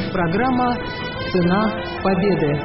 Программа «Цена победы».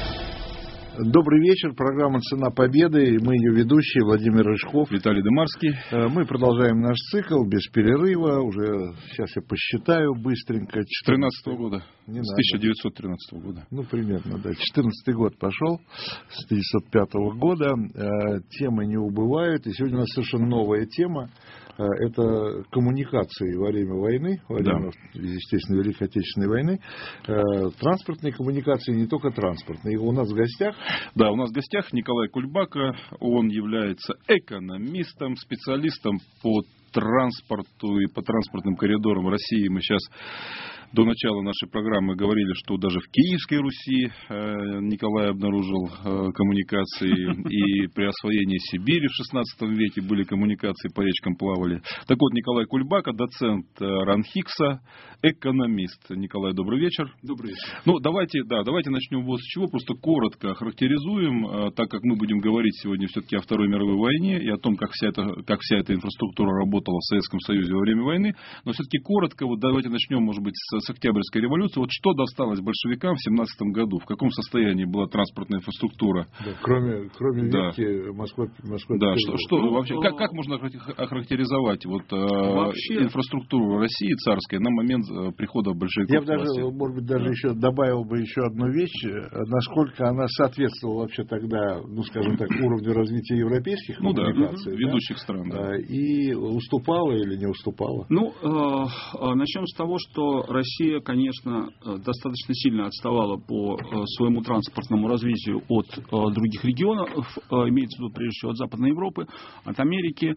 Добрый вечер. Программа «Цена победы». Мы ее ведущие Владимир Рыжков, Виталий Демарский. Мы продолжаем наш цикл без перерыва. Уже сейчас я посчитаю быстренько. С 13 года. С 1913 года. Ну, примерно, да. 14-й год пошел. С 1905 года. Темы не убывают. И сегодня у нас совершенно новая тема. Это коммуникации во время войны, во время, естественно, Великой Отечественной войны. Транспортные коммуникации, не только транспортные. У нас в гостях. Да, у нас в гостях Николай Кульбака. Он является экономистом, специалистом по транспорту и по транспортным коридорам России. Мы сейчас до начала нашей программы говорили, что даже в Киевской Руси Николай обнаружил коммуникации, и при освоении Сибири в XVI веке были коммуникации, по речкам плавали. Так вот, Николай Кульбака, доцент РАНХИКСа, экономист. Николай, добрый вечер. Добрый вечер. Ну, давайте начнем вот с чего, просто коротко охарактеризуем, так как мы будем говорить сегодня все-таки о Второй мировой войне и о том, как вся эта инфраструктура работала в Советском Союзе во время войны. Но все-таки коротко, вот давайте начнем, может быть, с Октябрьской революции. Вот что досталось большевикам в 17 году? В каком состоянии была транспортная инфраструктура? Да, кроме ветки Москвы. Да, что вообще, как можно охарактеризовать инфраструктуру России царской на момент прихода большевиков? Я бы даже, может быть, еще добавил бы еще одну вещь, насколько она соответствовала вообще тогда, ну, скажем так, уровню развития европейских коммуникаций. Ведущих стран. Да. И уступала или не уступала? Ну, начнем с того, что Россия, конечно, достаточно сильно отставала по своему транспортному развитию от других регионов, имеется в виду прежде всего от Западной Европы, от Америки.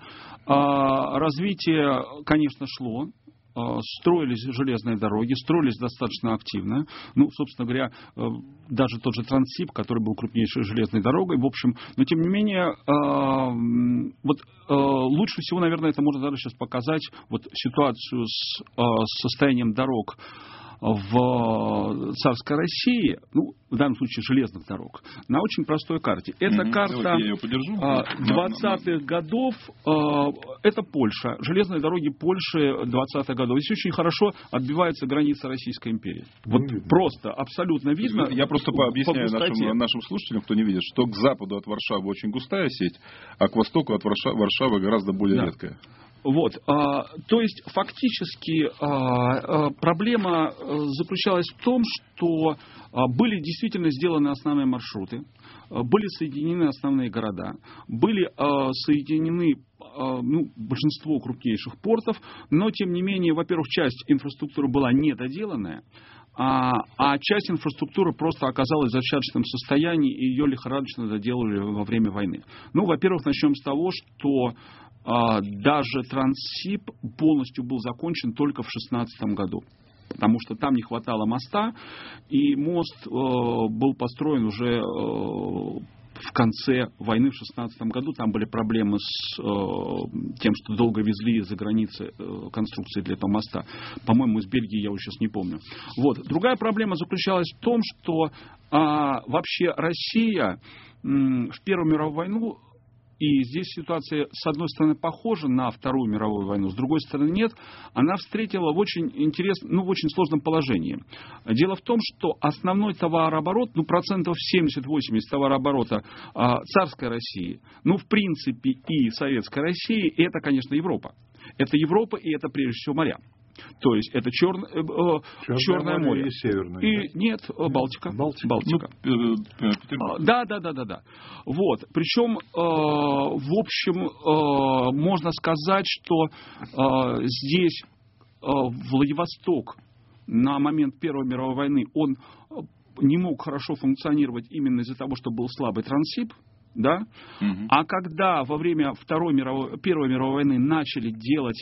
Развитие, конечно, шло. Строились железные дороги, строились достаточно активно. Ну, собственно говоря, даже тот же Транссиб, который был крупнейшей железной дорогой, в общем, но тем не менее, лучше всего, наверное, это можно даже сейчас показать ситуацию с состоянием дорог в царской России, ну, в данном случае железных дорог, на очень простой карте. Это карта 20-х годов, это Польша, железные дороги Польши 20-х годов. Здесь очень хорошо отбивается граница Российской империи. Вот просто, абсолютно видно. Я просто объясняю нашим слушателям, кто не видит, что к западу от Варшавы очень густая сеть, а к востоку от Варшавы гораздо более редкая. Вот, то есть фактически проблема заключалась в том, что были действительно сделаны основные маршруты, были соединены основные города, были соединены большинство крупнейших портов, но тем не менее, во-первых, часть инфраструктуры была недоделанная, а часть инфраструктуры просто оказалась в зачаточном состоянии, и ее лихорадочно доделали во время войны. Ну, во-первых, начнем с того, что даже Транссиб полностью был закончен только в 2016 году, потому что там не хватало моста, и мост был построен уже в конце войны в 2016 году. Там были проблемы с тем, что долго везли из-за границы конструкции для этого моста. По-моему, из Бельгии, я уже сейчас не помню. Вот. Другая проблема заключалась в том, что вообще Россия в Первую мировую войну, и здесь ситуация, с одной стороны, похожа на Вторую мировую войну, с другой стороны, нет. Она встретила в очень интересном, в очень сложном положении. Дело в том, что основной товарооборот, 70-80% товарооборота царской России, в принципе, и советской России, это, конечно, Европа. Это Европа, и это, прежде всего, моря. То есть это Черное море. И Северное. Нет, Балтика. Балтика. Да. Вот. Причем, в общем, можно сказать, что здесь Владивосток на момент Первой мировой войны, он не мог хорошо функционировать именно из-за того, что был слабый Транссиб. Да? А когда во время Первой мировой войны начали делать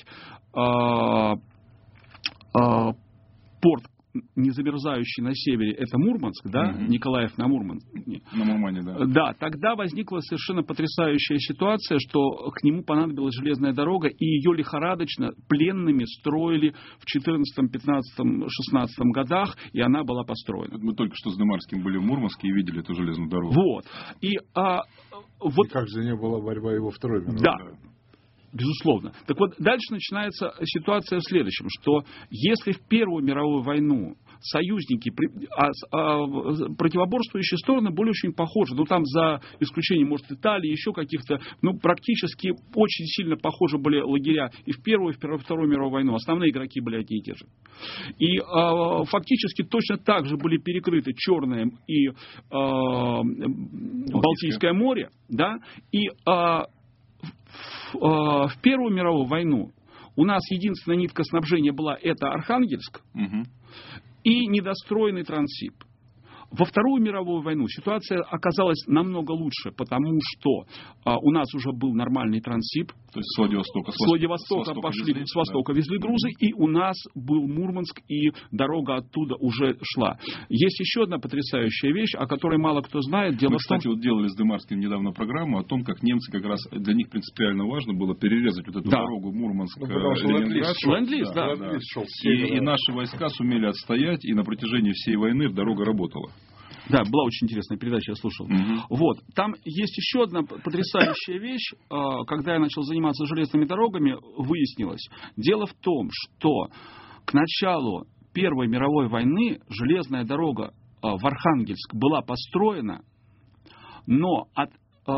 порт, не замерзающий на севере, это Мурманск, да, Николаев на Мурманске. На Мурмане, да. Да, тогда возникла совершенно потрясающая ситуация, что к нему понадобилась железная дорога, и ее лихорадочно пленными строили в 14, 15, 16 годах, и она была построена. Мы только что с Демарским были в Мурманске и видели эту железную дорогу. Вот. И как за нее была борьба его Второй мировой? Да. Безусловно. Так вот, дальше начинается ситуация в следующем, что если в Первую мировую войну союзники, противоборствующие стороны были очень похожи. Ну, там за исключением, может, Италии, еще каких-то, ну, практически очень сильно похожи были лагеря и в Первую, и в Вторую мировую войну. Основные игроки были одни и те же. И фактически точно так же были перекрыты Черное и Балтийское море, да, и в Первую мировую войну у нас единственная нитка снабжения была это Архангельск и недостроенный Транссиб. Во Вторую мировую войну ситуация оказалась намного лучше, потому что у нас уже был нормальный Транссиб. То есть с Владивостока, с востока везли грузы, и у нас был Мурманск, и дорога оттуда уже шла. Есть еще одна потрясающая вещь, о которой мало кто знает. Мы, кстати, вот делали с Демарским недавно программу о том, как немцы как раз, для них принципиально важно было перерезать вот эту дорогу Мурманск-Ленинград. Ленд-лиз, да. И наши войска сумели отстоять, и на протяжении всей войны дорога работала. Да, была очень интересная передача, я слушал. Вот. Там есть еще одна потрясающая вещь. Когда я начал заниматься железными дорогами, выяснилось. Дело в том, что к началу Первой мировой войны железная дорога в Архангельск была построена, но от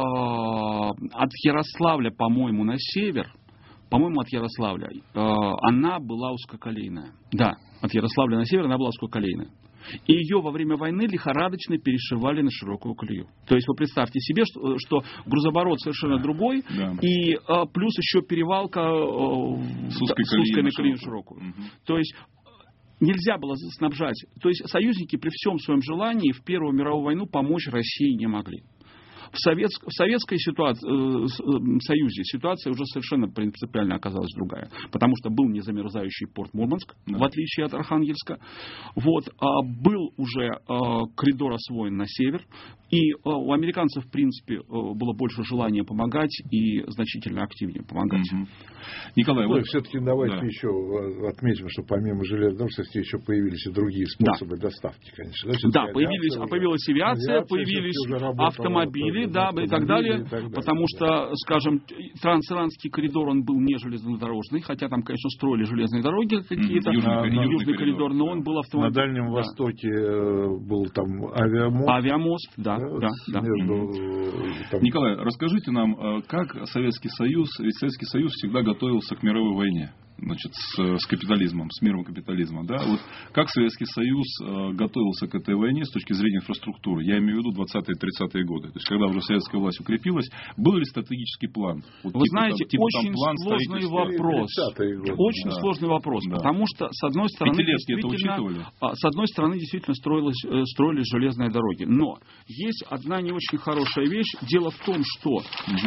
Ярославля, по-моему, на север, от Ярославля, она была узкоколейная. Да, от Ярославля на север она была узкоколейная. И ее во время войны лихорадочно перешивали на широкую колею. То есть вы представьте себе, что грузооборот совершенно другой, да. И плюс еще перевалка с узкой на колею широкую. То есть нельзя было снабжать. То есть союзники при всем своем желании в Первую мировую войну помочь России не могли. В советской Союзе ситуация уже совершенно принципиально оказалась другая. Потому что был незамерзающий порт Мурманск, в отличие от Архангельска. Вот, был уже коридор освоен на север. И у американцев, в принципе, было больше желания помогать и значительно активнее помогать. Николай, вот все-таки давайте еще отметим, что помимо железных дорог, еще появились и другие способы доставки, конечно. Да, появилась авиация, появились автомобили, да, и так далее, потому что, скажем, трансиранский коридор, он был не железнодорожный, хотя там, конечно, строили железные дороги какие-то, южный коридор, но он был автомобильный. На Дальнем Востоке был там авиамост. Да. Николай, расскажите нам, как Советский Союз, ведь Советский Союз всегда готовился к мировой войне. Значит, с капитализмом, с миром капитализма. Да? Вот как Советский Союз готовился к этой войне с точки зрения инфраструктуры? Я имею в виду 20-30-е годы. То есть, когда уже советская власть укрепилась, был ли стратегический план? Вот, вы знаете, очень сложный вопрос. Очень сложный вопрос. Да. Потому что, с одной стороны, действительно строились железные дороги. Но есть одна не очень хорошая вещь. Дело в том, что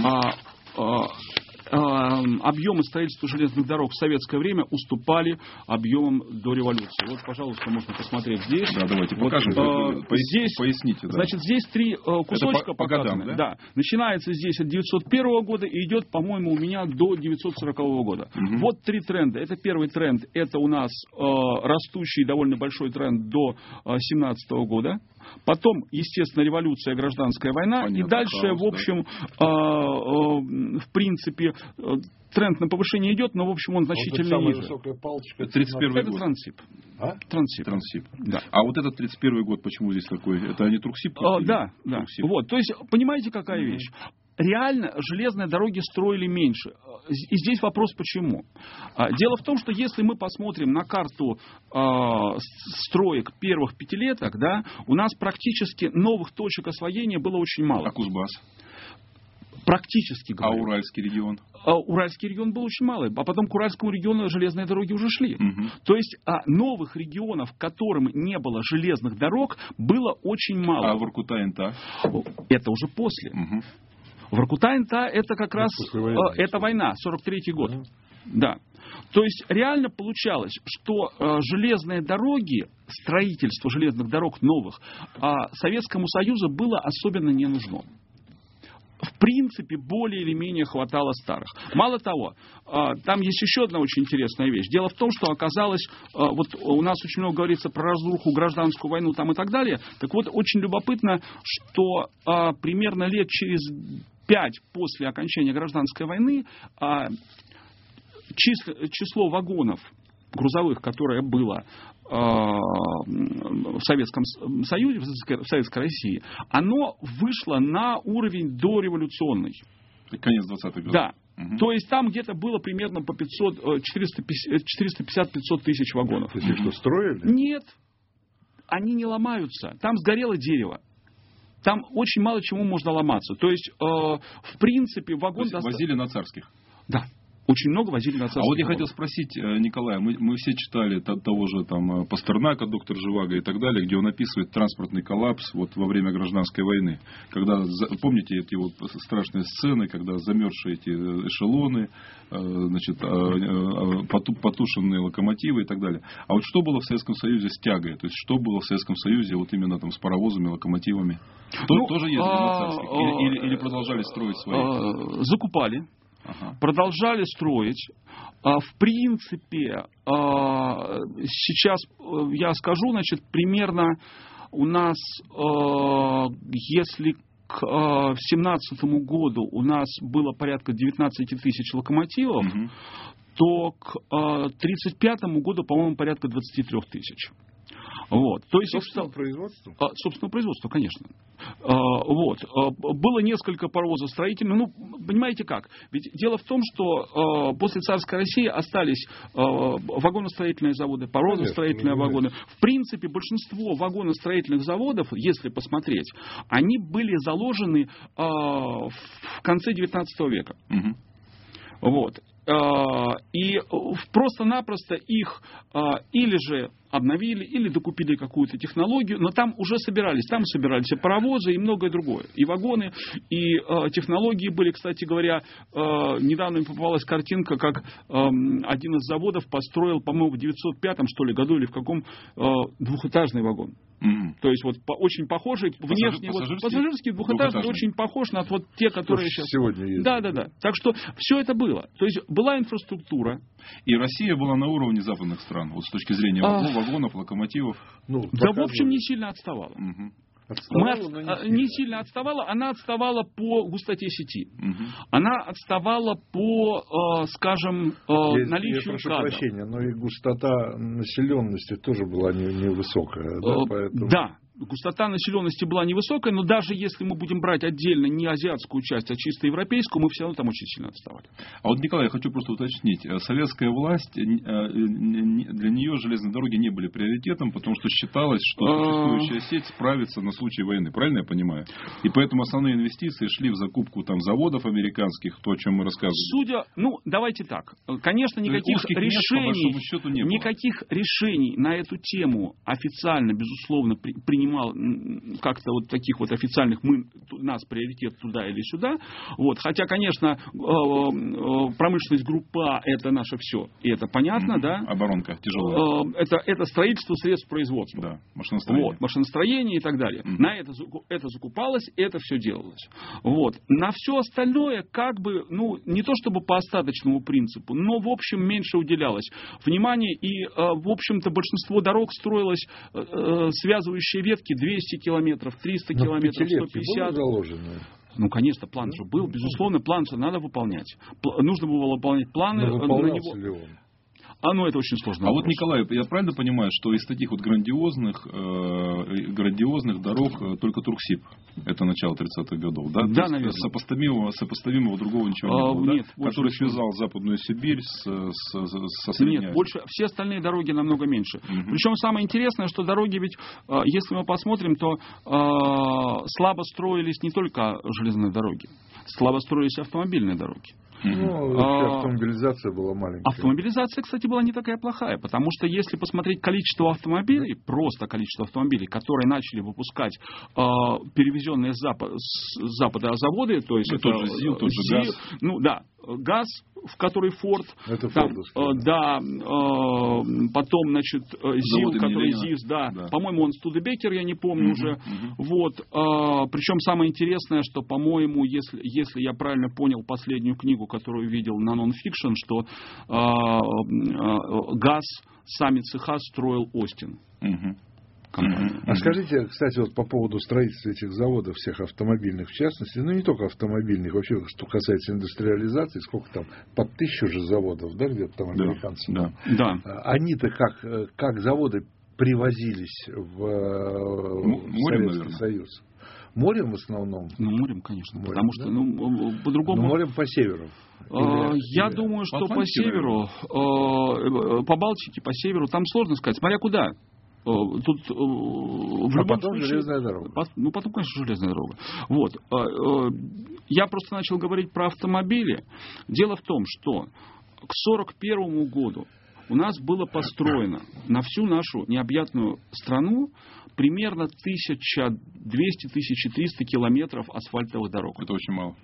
объемы строительства железных дорог в советское время уступали объемам до революции. Вот, пожалуйста, можно посмотреть здесь. Да, давайте покажем. Здесь, поясните. Да. Значит, здесь три кусочка показаны. Годам, да? Начинается здесь от 1901 года и идет, по-моему, у меня до 1940 года. Вот три тренда. Это первый тренд. Это у нас растущий довольно большой тренд до 1917 года. Потом, естественно, революция, гражданская война. Понятно, и дальше, в общем, в принципе, тренд на повышение идет, но, в общем, он значительно ниже. Высокая палочка. 31 год. Транссиб. Транссиб. Да. А вот этот 31 год, почему здесь такой? Это не Трухсиб? Да. Вот. То есть, понимаете, какая вещь? Реально железные дороги строили меньше. И здесь вопрос почему. Дело в том, что если мы посмотрим на карту строек первых пятилеток, да, у нас практически новых точек освоения было очень мало. А Кузбасс? Практически говоря. А Уральский регион? Уральский регион был очень малый. А потом к Уральскому региону железные дороги уже шли. То есть новых регионов, которым не было железных дорог, было очень мало. А Воркута-Инта? Это уже после. Воркута-Инта это как раз это война, 43-й год. Да. То есть реально получалось, что железные дороги, строительство железных дорог новых Советскому Союзу было особенно не нужно. В принципе, более или менее хватало старых. Мало того, там есть еще одна очень интересная вещь. Дело в том, что оказалось, вот у нас очень много говорится про разруху, гражданскую войну там и так далее. Так вот, очень любопытно, что примерно лет через 5 после окончания гражданской войны число вагонов грузовых, которое было в Советском Союзе, в Советской России, оно вышло на уровень дореволюционный. Конец 20-х годов. Да. Угу. То есть там где-то было примерно по 450-500 тысяч вагонов. То есть их что, строили? Нет. Они не ломаются. Там сгорело дерево. Там очень мало чему можно ломаться. То есть, в принципе, вагон... Возили на Царских? Да. Очень много возили на Царских. А вот я хотел спросить, Николай, мы все читали того же там Пастернака, доктор Живаго и так далее, где он описывает транспортный коллапс вот во время гражданской войны. Когда, помните эти вот страшные сцены, когда замерзшие эти эшелоны, значит, потушенные локомотивы и так далее. А вот что было в Советском Союзе с тягой? То есть что было в Советском Союзе вот именно там с паровозами, локомотивами? Тоже ездили на Царских? Или продолжали строить свои? Закупали. Ага. Продолжали строить. В принципе, сейчас я скажу, значит, примерно у нас, если к 2017 году у нас было порядка 19 тысяч локомотивов, угу. то к 1935 году, по-моему, порядка 23 тысяч. Вот. То есть собственного производства? Собственного производства, конечно. Вот. Было несколько паровозостроительных. Ну, понимаете как? Ведь дело в том, что после царской России остались вагоностроительные заводы, паровозостроительные вагоны. В принципе, большинство вагоностроительных заводов, если посмотреть, они были заложены в конце 19 века. Угу. Вот. И просто-напросто их или же обновили, или докупили какую-то технологию, но там уже собирались и паровозы, и многое другое, и вагоны, и технологии были, кстати говоря, недавно мне попалась картинка, как один из заводов построил, по-моему, в 905 что ли году, или в каком, двухэтажный вагон. Mm-hmm. То есть вот очень похожий, внешне пассажирский двухэтажный, очень похож на вот те, которые сейчас сегодня есть. Да. Так что все это было. То есть была инфраструктура. И Россия была на уровне западных стран, вот с точки зрения вагонов, локомотивов. Да, в общем, не сильно отставала. Угу. Не сильно отставала, она отставала по густоте сети. Угу. Она отставала по, скажем, наличию прошу кадров. прощения, но и густота населенности тоже была невысокая. Поэтому... Да. Густота населенности была невысокая, но даже если мы будем брать отдельно не азиатскую часть, а чисто европейскую, мы все равно там очень сильно отставали. А вот, Николай, я хочу просто уточнить. Советская власть, для нее железные дороги не были приоритетом, потому что считалось, что существующая сеть справится на случай войны. Правильно я понимаю? И поэтому основные инвестиции шли в закупку там заводов американских, то, о чем мы рассказывали. Давайте так. Конечно, никаких решений на эту тему официально, безусловно, принимал как-то вот таких вот официальных нас приоритет туда или сюда. Вот. Хотя, конечно, промышленность группа это наше все. И это понятно, да? Оборонка тяжелая. Это строительство средств производства. Да, машиностроение. Вот, машиностроение и так далее. На это закупалось, это все делалось. Вот. На все остальное как бы, не то чтобы по остаточному принципу, но в общем меньше уделялось внимания. И в общем-то большинство дорог строилось связывающие ветки 200 километров, 300 километров, 150. Конечно, план же был. Безусловно, план же надо выполнять. Нужно было выполнять планы. Но выполнялся ли он? Это очень сложно. Вот, Николай, я правильно понимаю, что из таких вот грандиозных дорог только Турксиб, это начало 30-х годов, да? Да, наверное. Сопоставимого другого ничего не было, нет, да? Который связал Западную Сибирь со Средней Азией. Нет, все остальные дороги намного меньше. Причем самое интересное, что дороги ведь, если мы посмотрим, то слабо строились не только железные дороги, слабо строились автомобильные дороги. Автомобилизация была маленькая. Автомобилизация, кстати, была не такая плохая, потому что если посмотреть количество автомобилей, просто количество автомобилей, которые начали выпускать перевезенные с запада заводы, то есть это ЗИЛ, тот же ГАЗ. ГАЗ, в который Форд, это потом, значит, ЗИЛ, который ЗИС, по-моему, он Студебекер, я не помню уже. Вот. Причем самое интересное, что, по-моему, если я правильно понял последнюю книгу, которую видел на нон-фикшн, что ГАЗ, сами цеха строил Остин. А скажите, кстати, вот по поводу строительства этих заводов, всех автомобильных в частности, не только автомобильных, вообще, что касается индустриализации, сколько там, под 1000 же заводов, да, где-то там американцы. Да. Они-то как заводы привозились в Советский Союз? Морем в основном? Ну, морем, конечно. Морем, потому да? что, по-другому... Ну, морем по северу. Я думаю, что по северу, по Балтике, по северу, там сложно сказать. Смотря куда. Тут в любом потом случае, железная дорога. Потом, конечно, железная дорога. Вот. Я просто начал говорить про автомобили. Дело в том, что к 1941 году у нас было построено на всю нашу необъятную страну примерно 1200-1300 километров асфальтовых дорог. Это очень мало.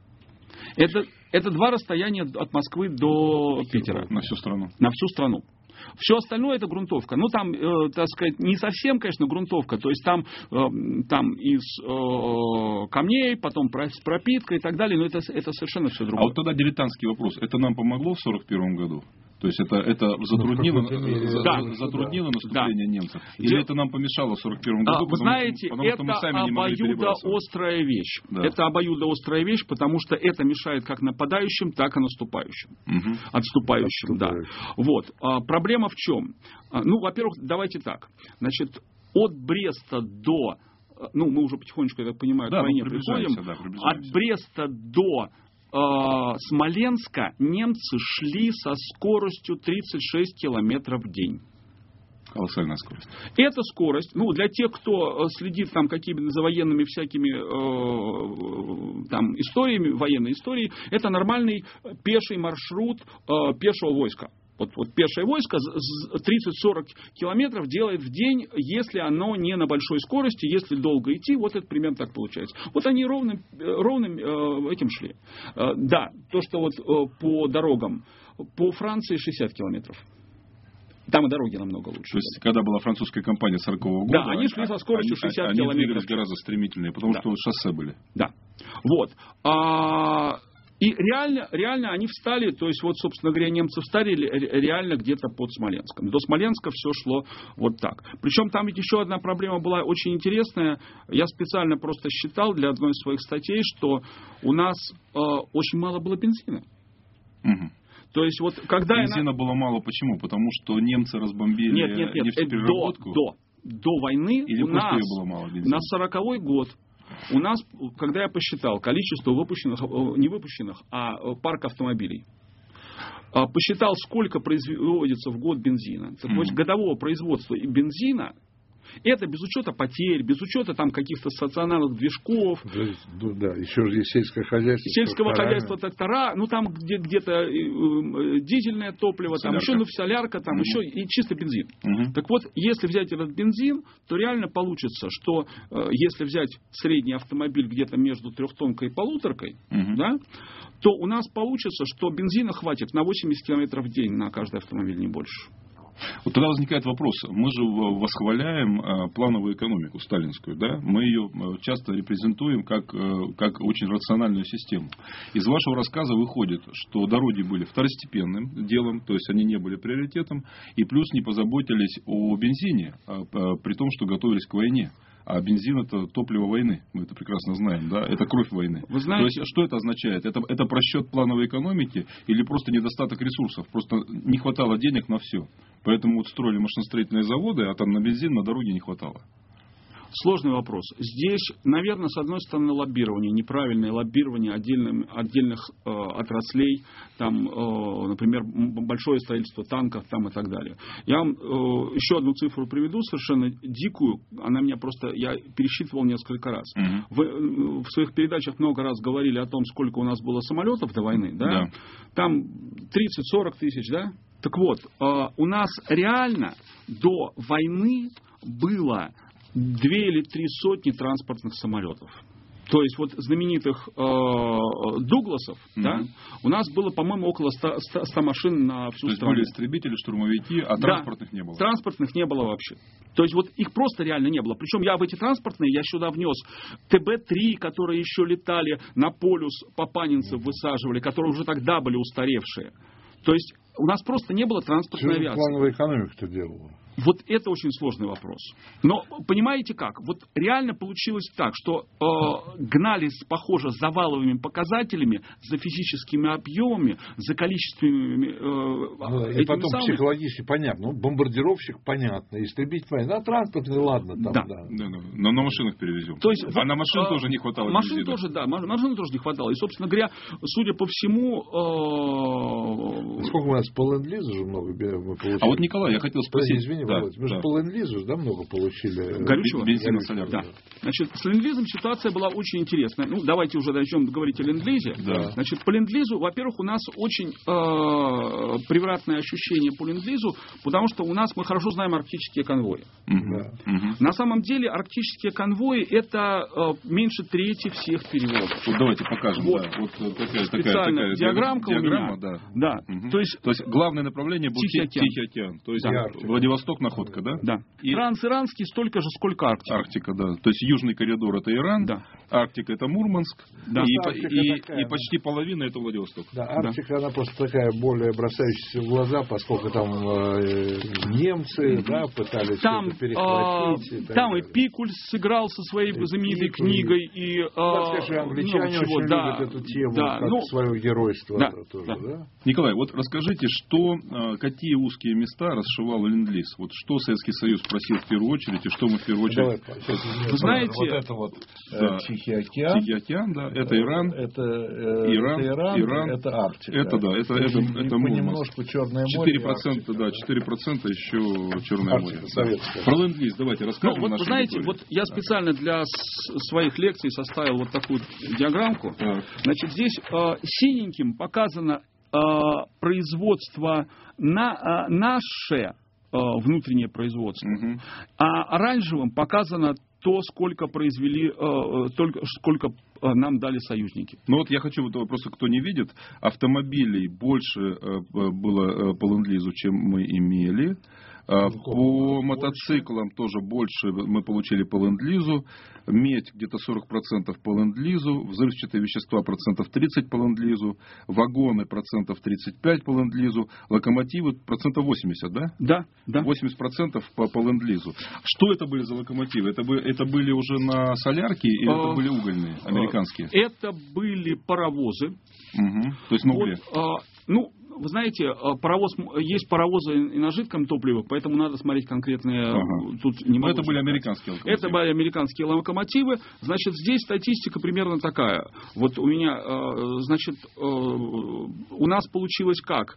Это два расстояния от Москвы до Питера. На всю страну. На всю страну. Все остальное это грунтовка. Ну, там, так сказать, не совсем, конечно, грунтовка. То есть там из камней, потом с пропиткой и так далее. Но это совершенно все другое. А вот тогда дилетантский вопрос. Это нам помогло в 1941 году? То есть это затруднило наступление немцев? Или это нам помешало в 1941 году? Вы знаете, это обоюдоострая вещь. Да. Это обоюдоострая вещь, потому что это мешает как нападающим, так и наступающим. Угу. Отступающим, да. Вот. Проблема в чем? Ну, во-первых, давайте так. Значит, от Бреста до... Ну, мы уже потихонечку, я так понимаю, к войне приходим. От Бреста до... Смоленска немцы шли со скоростью 36 километров в день. Колоссальная скорость. Эта скорость, ну, для тех, кто следит там какими-то за военными всякими там историями, военной историей, это нормальный пеший маршрут пешего войска. Вот пешее войско 30-40 километров делает в день, если оно не на большой скорости, если долго идти, вот это примерно так получается. Вот они ровным этим шли. Да, то, что вот по дорогам, по Франции 60 километров. Там и дороги намного лучше. То есть, когда была французская кампания 40-го года, да, они шли со скоростью 60 километров. Они двигались гораздо стремительнее, потому что шоссе были. Да. Вот. И реально они встали, то есть, вот, собственно говоря, немцы встали реально где-то под Смоленском. До Смоленска все шло вот так. Причем там ведь еще одна проблема была очень интересная. Я специально просто считал для одной из своих статей, что у нас очень мало было бензина. Угу. То есть, вот, когда бензина было мало, почему? Потому что немцы разбомбили нефтепереработку? До войны или у нас было мало бензина? На 40-й год у нас, когда я посчитал количество выпущенных, не выпущенных, а парк автомобилей, посчитал, сколько производится в год бензина. То есть годового производства бензина, это без учета потерь, без учета там каких-то стационарных движков. Да, еще же есть сельское хозяйство. Сельского хозяйства трактора, ну там где-то дизельное топливо, солярка. Там еще солярка, там еще и чисто бензин. Так вот, если взять этот бензин, то реально получится, что если взять средний автомобиль где-то между трехтонкой и полуторкой, да, то у нас получится, что бензина хватит на 80 километров в день на каждый автомобиль, не больше. Вот тогда возникает вопрос. Мы же восхваляем плановую экономику сталинскую, да? Мы ее часто репрезентуем как очень рациональную систему. Из вашего рассказа выходит, что дороги были второстепенным делом, то есть они не были приоритетом, и плюс не позаботились о бензине, при том, что готовились к войне. А бензин — это топливо войны. Мы это прекрасно знаем, да? Это кровь войны. Вы знаете... То есть, что это означает? Это просчет плановой экономики или просто недостаток ресурсов? Просто не хватало денег на все. Поэтому вот строили машиностроительные заводы, а там на бензин, на дороге не хватало. Сложный вопрос. Здесь, наверное, с одной стороны лоббирование, неправильное лоббирование отдельных отраслей, там, например, большое строительство танков там, и так далее. Я вам еще одну цифру приведу, совершенно дикую, она меня просто, я пересчитывал несколько раз. Вы в своих передачах много раз говорили о том, сколько у нас было самолетов до войны, да? Да. Там 30-40 тысяч, да? Так вот, у нас реально до войны было 2 или 3 сотни транспортных самолетов. То есть вот знаменитых Дугласов, да, у нас было, по-моему, около 100 машин на всю страну. То есть были истребители, штурмовики, а транспортных не было? Транспортных не было вообще. То есть вот их просто реально не было. Причем я в эти транспортные, я сюда внес ТБ-3, которые еще летали на полюс, папанинцев высаживали, которые уже тогда были устаревшие. То есть у нас просто не было транспортной авиации. Плановая экономика-то делала? Вот это очень сложный вопрос. Но понимаете как? Вот реально получилось так, что гнались, похоже, за валовыми показателями, за физическими объемами, за количественными... И потом психологически понятно. Ну, бомбардировщик понятно, истребитель понятно. А транспортный, ладно. Там, да. Но на машинах перевезем. То есть, на машин тоже не хватало. Машин тоже, да. Машин тоже не хватало. И, собственно говоря, судя по всему... Сколько у нас по ленд-лизу же много мы получили? А вот, Николай, я хотел спросить. Извини, Володь, мы же по ленд-лизу много получили. Горючего? Бензина, солярки. Да. Значит, с ленд-лизом ситуация была очень интересная. Ну, давайте уже начнем говорить о ленд-лизе. Да. Значит, по ленд-лизу, во-первых, у нас очень превратное ощущение по ленд-лизу, потому что у нас мы хорошо знаем арктические конвои. На самом деле арктические конвои это меньше трети всех переводов. Вот давайте покажем. Вот. Да. Вот такая диаграмма у меня. Да. То есть главное направление был Тихий океан. То есть Владивосток находка, да? Да. И трансиранский столько же, сколько Арктика. Арктика, да. То есть южный коридор это Иран, да. Арктика это Мурманск, да. и почти половина это Владивосток. Да, Арктика она просто такая более бросающаяся в глаза, поскольку там немцы, да, пытались там, перехватить. Там и Пикульс сыграл со своей знаменитой книгой, и англичане очень любят эту тему, как свое геройство тоже, да? Николай, вот расскажите, какие узкие места расшивал ленд-лиз? Вот что Советский Союз просил в первую очередь, и что мы в первую очередь... Вы знаете... Вот это вот Тихий океан. Тихий океан, да. Это Иран. Это Иран. Это Арктика. Это да. Это понемножку Черное море. 4%, да, 4% еще Черное море. Советское. Про ленд-лиз давайте расскажем. Вот, знаете, вот я специально для своих лекций составил вот такую диаграммку. Значит, здесь синеньким показано производство наше внутреннее производство, а оранжевым показано то, сколько произвели, сколько нам дали союзники. Ну вот я хочу, вот просто кто не видит, автомобилей больше было по ленд-лизу, чем мы имели. По мотоциклам тоже больше мы получили по ленд-лизу. Медь где-то 40% по ленд-лизу. Взрывчатые вещества 30% по ленд-лизу. Вагоны 35% по ленд-лизу. Локомотивы 80%, да? Да. 80% по ленд-лизу. Что это были за локомотивы? Это были уже на солярке или это были угольные, американские? Это были паровозы. То есть на угле? Вы знаете, есть паровозы и на жидком топливе, поэтому надо смотреть конкретные... Тут не могу это были американские локомотивы. Это были американские локомотивы. Значит, здесь статистика примерно такая. Вот у меня, значит, у нас получилось как?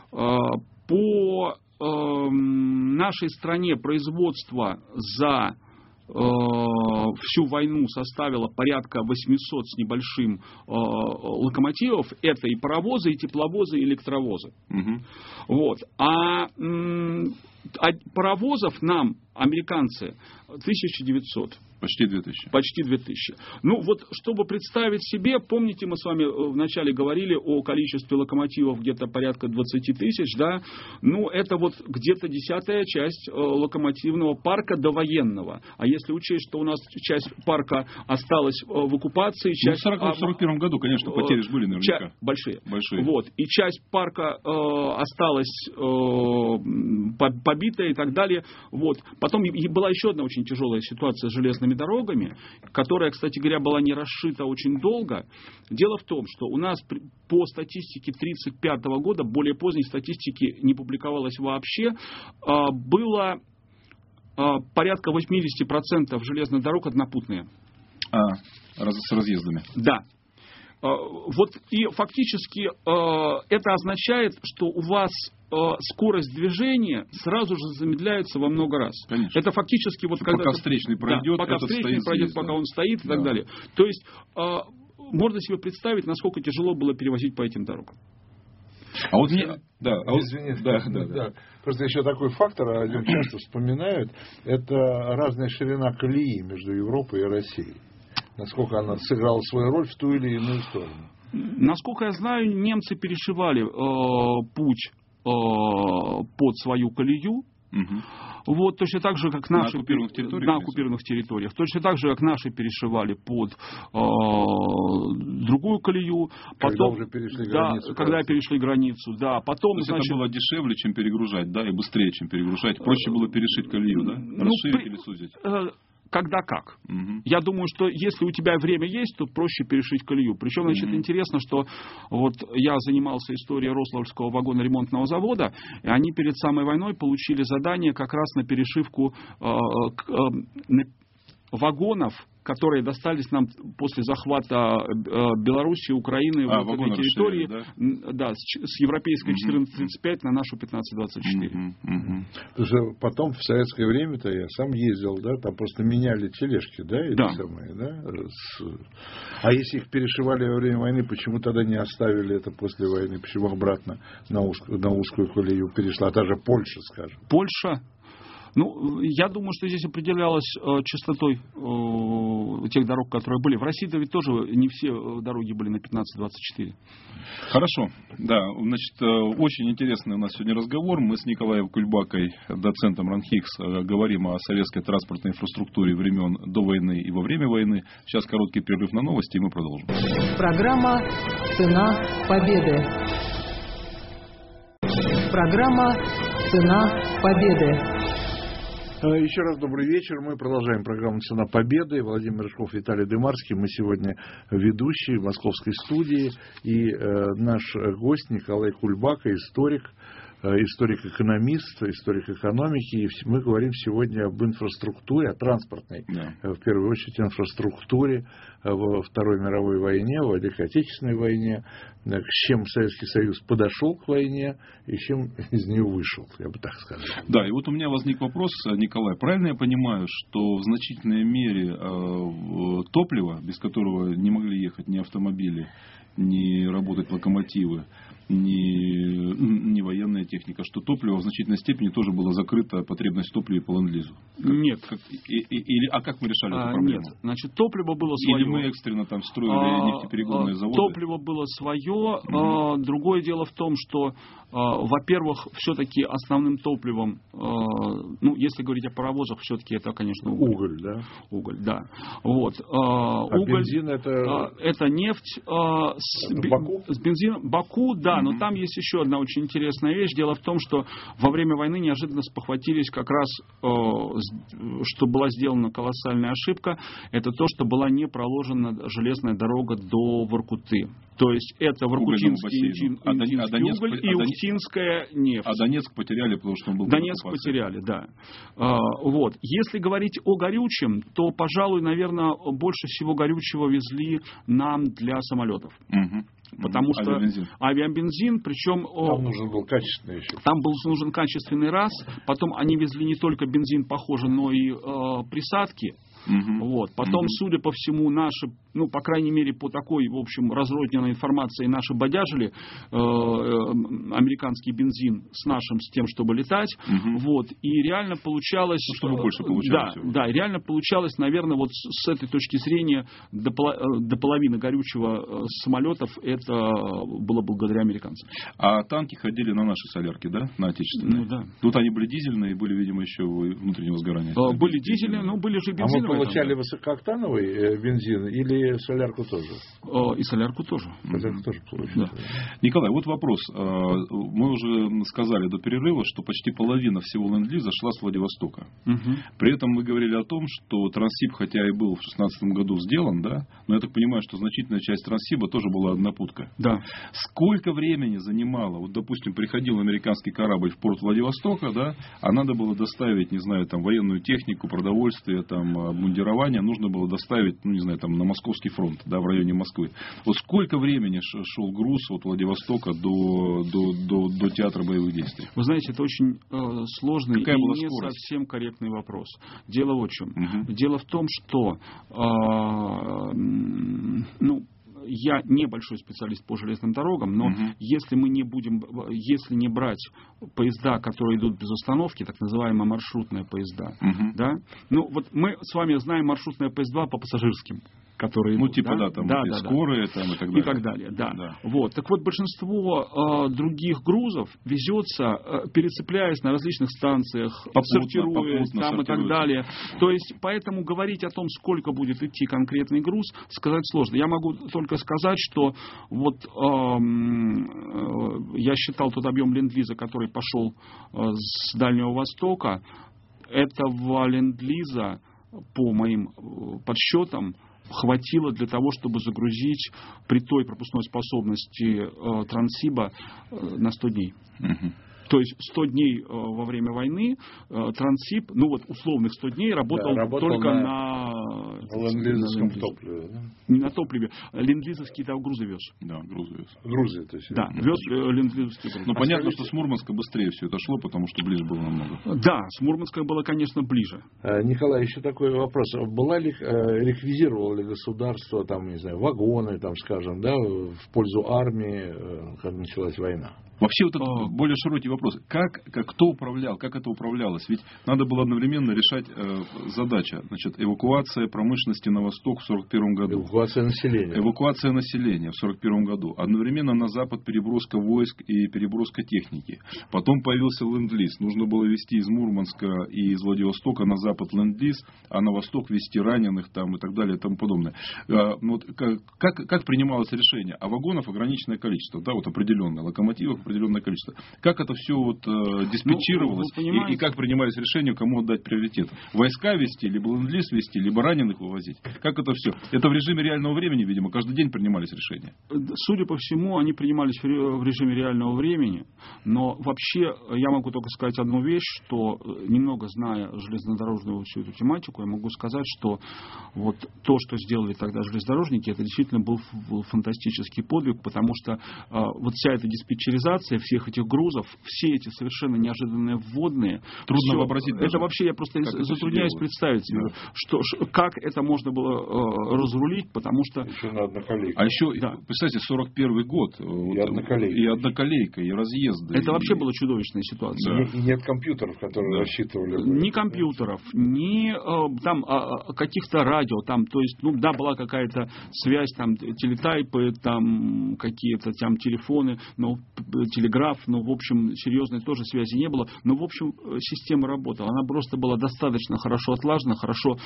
По нашей стране производство за всю войну составило порядка 800 с небольшим локомотивов. Это и паровозы, и тепловозы, и электровозы. Вот. А паровозов нам, американцы, 1900. Почти 2000. Почти 2000. Ну вот, чтобы представить себе, помните, мы с вами вначале говорили о количестве локомотивов где-то порядка 20 тысяч, да? Ну, это вот где-то 10-я часть локомотивного парка довоенного. А если учесть, что у нас часть парка осталась в оккупации, часть... в 1941 году, конечно, потери же были наверняка. Большие. Вот. И часть парка осталась побитая и так далее. Вот. Потом была еще одна очень тяжелая ситуация с железными дорогами, которая, кстати говоря, была не расшита очень долго. Дело в том, что у нас по статистике 1935 года, более поздней статистики не публиковалось вообще, было порядка 80% железных дорог однопутные. С разъездами. Да. Вот и фактически это означает, что у вас скорость движения сразу же замедляется во много раз. Конечно. Это фактически вот когда пока встречный пройдет, пока встречный пройдет, пока он стоит и так далее. То есть можно себе представить, насколько тяжело было перевозить по этим дорогам. А вот мне... Извините, да. Просто еще такой фактор, о нем часто вспоминают, это разная ширина колеи между Европой и Россией. Насколько она сыграла свою роль в ту или иную сторону. Насколько я знаю, немцы перешивали путь под свою колею. Вот, точно так же, как наши... На оккупированных территориях? На оккупированных территориях. Точно так же, как наши перешивали под другую колею. Когда уже перешли границу. Когда перешли границу, да. Потом, то есть это было дешевле, чем перегружать, да, и быстрее, чем перегружать. Проще было перешить колею, да? Расширить или сузить? Когда как. Угу. Я думаю, что если у тебя время есть, то проще перешить колею. Причем, значит, интересно, что вот я занимался историей Рославльского вагоноремонтного завода, и они перед самой войной получили задание как раз на перешивку вагонов, которые достались нам после захвата Белоруссии, Украины, вот этой территории, да, с европейской 1435 на нашу 1524. Потому что потом в советское время-то я сам ездил, да, там просто меняли тележки, да, эти самые, да. А если их перешивали во время войны, почему тогда не оставили это после войны? Почему обратно на узкую колею перешла? Та же Польша, скажем. Польша? Ну, я думаю, что здесь определялось частотой тех дорог, которые были. В России-то ведь тоже не все дороги были на 15-24. Хорошо. Да, значит, очень интересный у нас сегодня разговор. Мы с Николаем Кульбакой, доцентом РАНХИКС, говорим о советской транспортной инфраструктуре времен до войны и во время войны. Сейчас короткий перерыв на новости, и мы продолжим. Программа «Цена победы». Программа «Цена победы». Еще раз добрый вечер. Мы продолжаем программу «Цена победы». Владимир Рыжков, Виталий Дымарский. Мы сегодня ведущие в московской студии. И наш гость Николай Кульбака, историк-экономист, историк экономики. И мы говорим сегодня об инфраструктуре, о транспортной, в первую очередь, инфраструктуре во Второй мировой войне, в Великой Отечественной войне, с чем Советский Союз подошел к войне и с чем из нее вышел, я бы так сказал. Да, и вот у меня возник вопрос, Николай. Правильно я понимаю, что в значительной мере топливо, без которого не могли ехать ни автомобили, ни работать локомотивы, ни военная техника, что топливо в значительной степени тоже было закрыто, потребность в топливе по ленд-лизу? Нет. А как мы решали эту проблему? Нет, значит, топливо было свое. Или мы экстренно там строили нефтеперегонные заводы? Топливо было свое. Другое дело в том, что, во-первых, все-таки основным топливом, ну, если говорить о паровозах, все-таки это, конечно, уголь, да? Уголь, да. Вот. Уголь, бензин это нефть. Баку? С бензином. Баку, да, но там есть еще одна очень интересная вещь. Дело в том, что во время войны неожиданно спохватились как раз, что была сделана колоссальная ошибка, это то, что была не проложена железная дорога до Воркуты. То есть это воркутинский уголь и ухтинская нефть. А Донецк потеряли, потому что он был... Донецк потеряли, да. Вот. Если говорить о горючем, то, пожалуй, наверное, больше всего горючего везли нам для самолетов. Потому что авиабензин, причем... Там нужен был качественный еще. Там был нужен качественный раз. Потом они везли не только бензин, похоже, но и присадки. Вот. Потом, судя по всему, наши, ну, по крайней мере, по такой, в общем, разрозненной информации, наши бодяжили американский бензин с нашим, с тем, чтобы летать. Вот. И реально получалось... Ну, чтобы больше получалось. Да, реально получалось, наверное, вот с этой точки зрения до половины горючего самолетов это было благодаря американцам. А танки ходили на наши солярки, да? На отечественные? Ну, да. Тут они были дизельные, были, видимо, еще внутреннего сгорания. Были дизельные, но были же бензиновые. Получали высокооктановый бензин или солярку тоже? И солярку тоже. Солярку тоже получали. Да. Николай, вот вопрос. Мы уже сказали до перерыва, что почти половина всего ленд-лиза шла с Владивостока. При этом мы говорили о том, что Транссиб, хотя и был в 2016 году сделан, да, но я так понимаю, что значительная часть Транссиба тоже была однопутка. Да. Сколько времени занимало? Вот, допустим, приходил американский корабль в порт Владивостока, да, а надо было доставить, не знаю, там, военную технику, продовольствие, там, обмундирования нужно было доставить, ну, не знаю, там, на Московский фронт, да, в районе Москвы. Вот сколько времени шел груз от Владивостока до театра боевых действий? Вы знаете, это очень сложный Какая и была не скорость? совсем корректный вопрос. Дело в чем? Дело в том, что я не большой специалист по железным дорогам, но если мы не будем, если не брать поезда, которые идут без остановки, так называемые маршрутные поезда, да, ну вот мы с вами знаем маршрутные поезда по пассажирским. которые Ну, идут, типа, да, там и скорые, там, и так далее. И так далее, да. Вот. Так вот, большинство других грузов везется, перецепляясь на различных станциях, сортируясь там и так далее. То есть, поэтому говорить о том, сколько будет идти конкретный груз, сказать сложно. Я могу только сказать, что вот я считал тот объем ленд-лиза, который пошел с Дальнего Востока, этого ленд-лиза, по моим подсчетам, хватило для того, чтобы загрузить при той пропускной способности Транссиба на 100 дней. То есть 100 дней во время войны Транссиб, ну вот условных 100 дней, работал только на ленд-лизовском топливе. Да? Не на топливе. Ленд-лизовские грузы вез. Да, грузы вез. Грузы, то есть. Да, вез ленд-лизовские грузы. Ну, понятно, что с Мурманска быстрее все это шло, потому что ближе было намного. Да, с Мурманска было, конечно, ближе. Николай, еще такой вопрос. Была ли, реквизировало ли государство, там, не знаю, вагоны, там, скажем, да, в пользу армии, когда началась война? Вообще, вот этот более широкий вопрос. Кто управлял, как это управлялось? Ведь надо было одновременно решать задача. Значит, эвакуация промышленности на восток в 1941 году. Эвакуация населения. Эвакуация населения в 1941 году. Одновременно на запад переброска войск и переброска техники. Потом появился ленд-лиз. Нужно было везти из Мурманска и из Владивостока на запад ленд-лиз, а на восток везти раненых там, и так далее и тому подобное. Вот, как принималось решение? А вагонов ограниченное количество, да, вот определенное, локомотивов определенное количество. Как это все вот диспетчировалось и как принимались решения, кому отдать приоритет? Войска вести, либо ленд-лиз вести, либо раненых вывозить? Как это все? Это в режиме реального времени, видимо, каждый день принимались решения. Судя по всему, они принимались в режиме реального времени, но вообще я могу только сказать одну вещь, что немного зная железнодорожную всю эту тематику, я могу сказать, что вот то, что сделали тогда железнодорожники, это действительно был фантастический подвиг, потому что вот вся эта диспетчеризация всех этих грузов, все эти совершенно неожиданные вводные. Трудно вообразить. Это вообще я просто затрудняюсь представить себе, как это можно было разрулить, потому что... Еще на одноколейке. А еще, представьте, 41 год. И одноколейка. И одноколейка, и разъезды. Это вообще была чудовищная ситуация. И нет компьютеров, которые рассчитывали. Ни компьютеров, ни там каких-то радио, там, то есть, ну да, была какая-то связь, там, телетайпы, там, какие-то там телефоны, но телеграф, но, в общем, серьезной тоже связи не было. Но, в общем, система работала. Она просто была достаточно хорошо отлажена, хорошо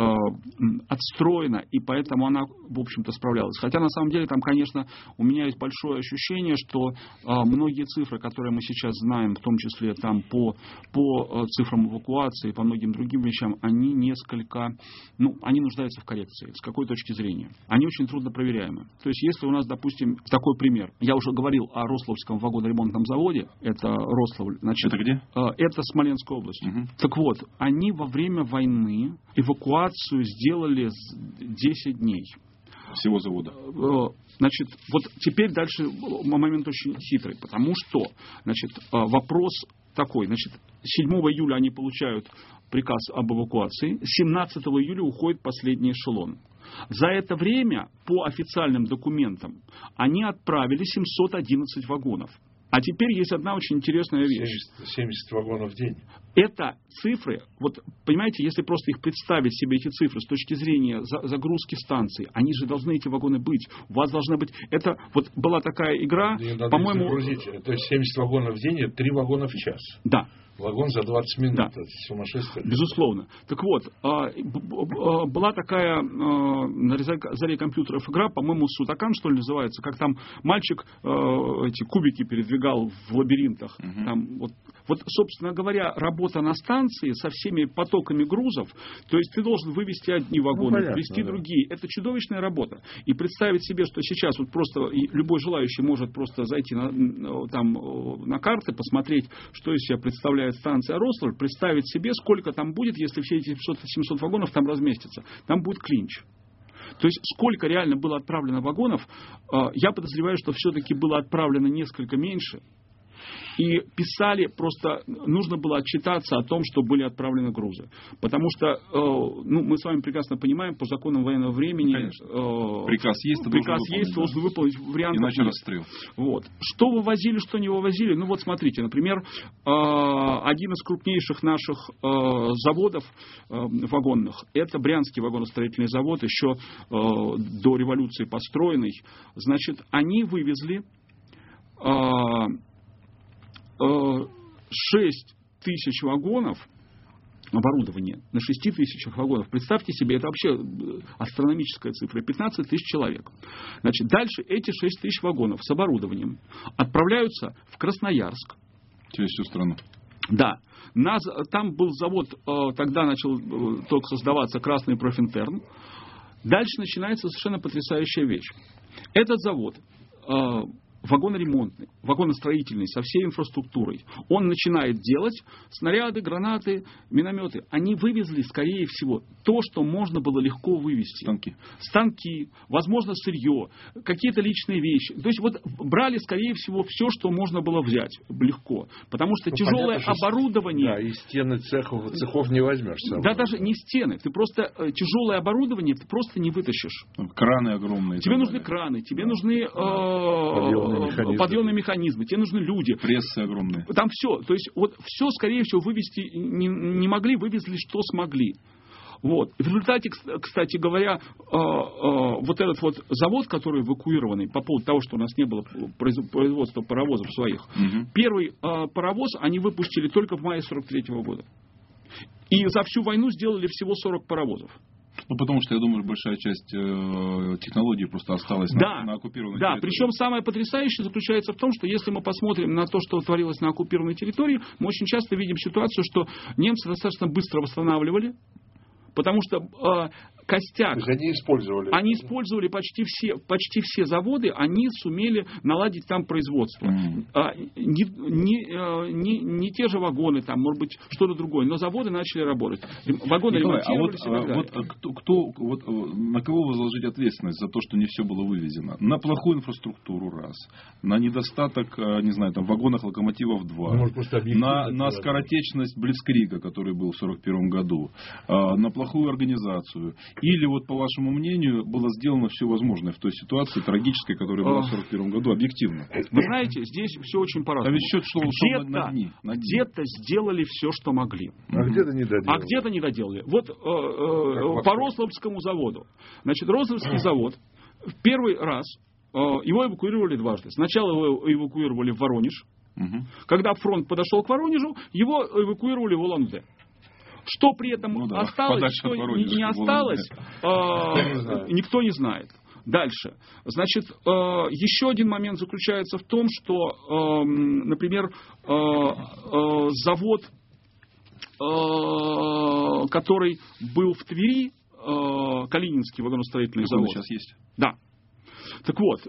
отстроена, и поэтому она, в общем-то, справлялась. Хотя, на самом деле, там, конечно, у меня есть большое ощущение, что многие цифры, которые мы сейчас знаем, в том числе там по цифрам эвакуации, по многим другим вещам, они несколько, они нуждаются в коррекции. С какой точки зрения? Они очень трудно проверяемы. То есть, если у нас, допустим, такой пример. Я уже говорил о Рославском вагоноремонтном заводе. Это Рославль. Значит, это где? Это Смоленская область. Угу. Так вот, они во время войны эвакуацию сделали 10 дней. Всего завода. Значит, вот теперь дальше момент очень хитрый, потому что, значит, вопрос такой, значит, 7 июля они получают приказ об эвакуации, 17 июля уходит последний эшелон. За это время, по официальным документам, они отправили 711 вагонов. А теперь есть одна очень интересная вещь. 70 вагонов в день. Это цифры, вот понимаете, если просто их представить себе, эти цифры, с точки зрения загрузки станций, они же должны, эти вагоны, быть. У вас должна быть... Это вот была такая игра, по-моему... То есть 70 вагонов в день, это 3 вагона в час. Да. Вагон за 20 минут. Да. Это сумасшествие. Безусловно. Так вот, была такая на заре компьютеров игра, по-моему, Сутакан, что ли, называется, как там мальчик эти кубики передвигал в лабиринтах. Угу. Там, вот, собственно говоря, работа на станции со всеми потоками грузов, то есть ты должен вывести одни вагоны, ввести другие. Это чудовищная работа. И представить себе, что сейчас вот просто любой желающий может просто зайти на карты, посмотреть, что из себя представляет станция Рославль, представить себе, сколько там будет, если все эти 700 вагонов там разместятся. Там будет клинч. То есть, сколько реально было отправлено вагонов, я подозреваю, что все-таки было отправлено несколько меньше. и писали, просто нужно было отчитаться о том, что были отправлены грузы. Потому что, мы с вами прекрасно понимаем, по законам военного времени... Приказ есть, ты должен выполнить вариант. Иначе расстрел. Вот. Что вывозили, что не вывозили? Ну вот смотрите, например, один из крупнейших наших заводов вагонных, это Брянский вагоностроительный завод, еще до революции построенный. Значит, они вывезли 6 тысяч вагонов оборудования, на 6 тысячах вагонов. Представьте себе, это вообще астрономическая цифра, 15 тысяч человек. Значит, дальше эти 6 тысяч вагонов с оборудованием отправляются в Красноярск. Через всю страну. Да. Там был завод, тогда начал только создаваться Красный Профинтерн. Дальше начинается совершенно потрясающая вещь. Этот завод вагоноремонтный, вагоностроительный, со всей инфраструктурой. Он начинает делать снаряды, гранаты, минометы. Они вывезли, скорее всего, то, что можно было легко вывезти. Станки, возможно, сырье, какие-то личные вещи. То есть, вот брали, скорее всего, все, что можно было взять легко. Потому что тяжелое оборудование... Да, и стены цехов не возьмешь. Да, даже не стены. Ты просто тяжелое оборудование ты просто не вытащишь. Краны огромные. Тебе нужны краны, тебе нужны... подъемные механизмы, тебе нужны люди. Прессы огромные. Там все. То есть, вот все, скорее всего, вывезти не могли, вывезли, что смогли. Вот. В результате, кстати говоря, вот этот вот завод, который эвакуированный, по поводу того, что у нас не было производства паровозов своих, первый паровоз они выпустили только в мае 43-го года. И за всю войну сделали всего 40 паровозов. Ну, потому что, я думаю, большая часть технологий просто осталась на оккупированной территории. Да, причем самое потрясающее заключается в том, что если мы посмотрим на то, что творилось на оккупированной территории, мы очень часто видим ситуацию, что немцы достаточно быстро восстанавливали, потому что костяк... То есть они использовали почти все заводы, они сумели наладить там производство. Не те же вагоны, там, может быть, что-то другое, но заводы начали работать. Вагоны ремонтировались. На кого возложить ответственность за то, что не все было вывезено? На плохую инфраструктуру, раз. На недостаток, не знаю, там, вагонов, локомотивов, два. На скоротечность Блицкрига, который был в 1941 году. На плохую организацию. Или, вот по вашему мнению, было сделано все возможное в той ситуации трагической, которая была в 1941 году, объективно? Вы знаете, здесь все очень по-разному. А ведь счет шел на дни. Где-то сделали все, что могли. А где-то не доделали. А где-то не доделали. Вот по Рославскому заводу. Значит, Рославский завод в первый раз его эвакуировали дважды. Сначала его эвакуировали в Воронеж. Когда фронт подошел к Воронежу, его эвакуировали в Улан-Удэ. Что при этом осталось, что не осталось, никто не знает. Дальше. Значит, еще один момент заключается в том, что, например, завод, который был в Твери, Калининский вагоностроительный завод. Сейчас есть. Да. Так вот,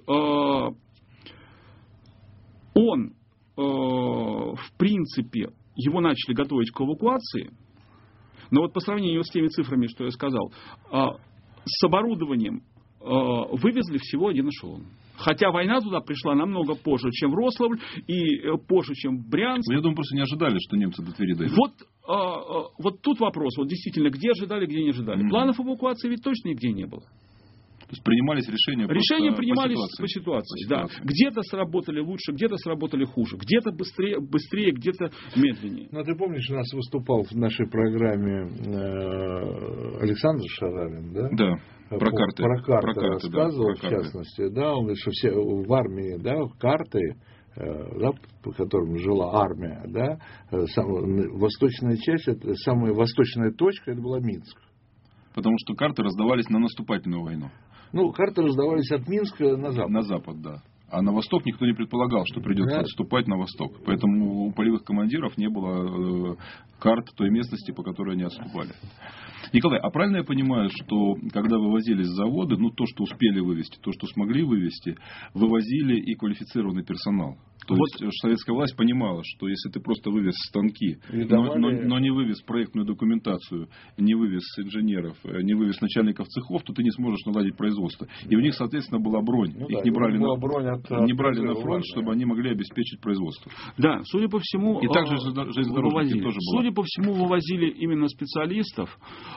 он, в принципе, его начали готовить к эвакуации. Но вот по сравнению с теми цифрами, что я сказал, с оборудованием вывезли всего один эшелон. Хотя война туда пришла намного позже, чем в Рославль, и позже, чем в Брянск. Я думаю, просто не ожидали, что немцы до Твери дойдут. Вот тут вопрос. Вот действительно, где ожидали, где не ожидали. Планов эвакуации ведь точно нигде не было. То есть принимались решения принимались по ситуации. Да. Где-то сработали лучше, где-то сработали хуже. Где-то быстрее, где-то медленнее. Ну, ты помнишь, у нас выступал в нашей программе Александр Шаравин, да? Да. Про карты рассказывал, в частности. Да, он говорит, что все в армии, да, карты, да, по которым жила армия, да, восточная часть, это самая восточная точка, это была Минск. Потому что карты раздавались на наступательную войну. Ну, карты раздавались от Минска на запад. На запад, да. А на восток никто не предполагал, что придется отступать на восток. Поэтому у полевых командиров не было карт той местности, по которой они отступали. Николай, а правильно я понимаю, что когда вывозились заводы, то, что успели вывезти, то, что смогли вывезти, вывозили и квалифицированный персонал? То есть советская власть понимала, что если ты просто вывез станки, но не вывез проектную документацию, не вывез инженеров, не вывез начальников цехов, то ты не сможешь наладить производство. И у них, соответственно, была бронь. Их не брали была бронь не брали на фронт, чтобы они могли обеспечить производство. Да, судя по всему, и также железнодорожники тоже было. Судя по всему, вывозили именно специалистов.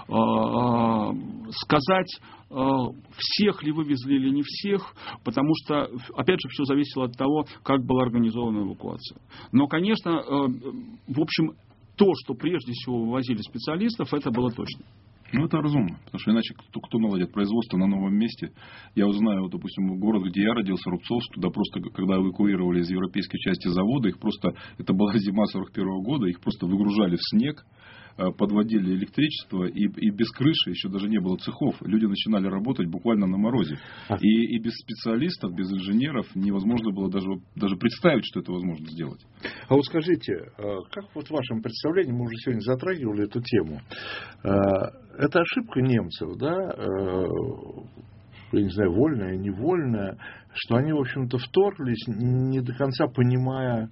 Сказать, всех ли вывезли или не всех, потому что, опять же, все зависело от того, как была организована эвакуация. Но, конечно, в общем, то, что прежде всего вывозили специалистов, это было точно. Ну, это разумно, потому что иначе кто наладит производство на новом месте. Я узнаю, вот, допустим, город, где я родился, Рубцовск, туда просто, когда эвакуировали из европейской части завода, их просто, это была зима 41-го года, их просто выгружали в снег, подводили электричество, и без крыши, еще даже не было цехов, люди начинали работать буквально на морозе. И без специалистов, без инженеров невозможно было даже представить, что это возможно сделать. А вот скажите, как вот в вашем представлении, мы уже сегодня затрагивали эту тему, это ошибка немцев, да, я не знаю, вольная, невольная, что они, в общем-то, вторглись, не до конца понимая,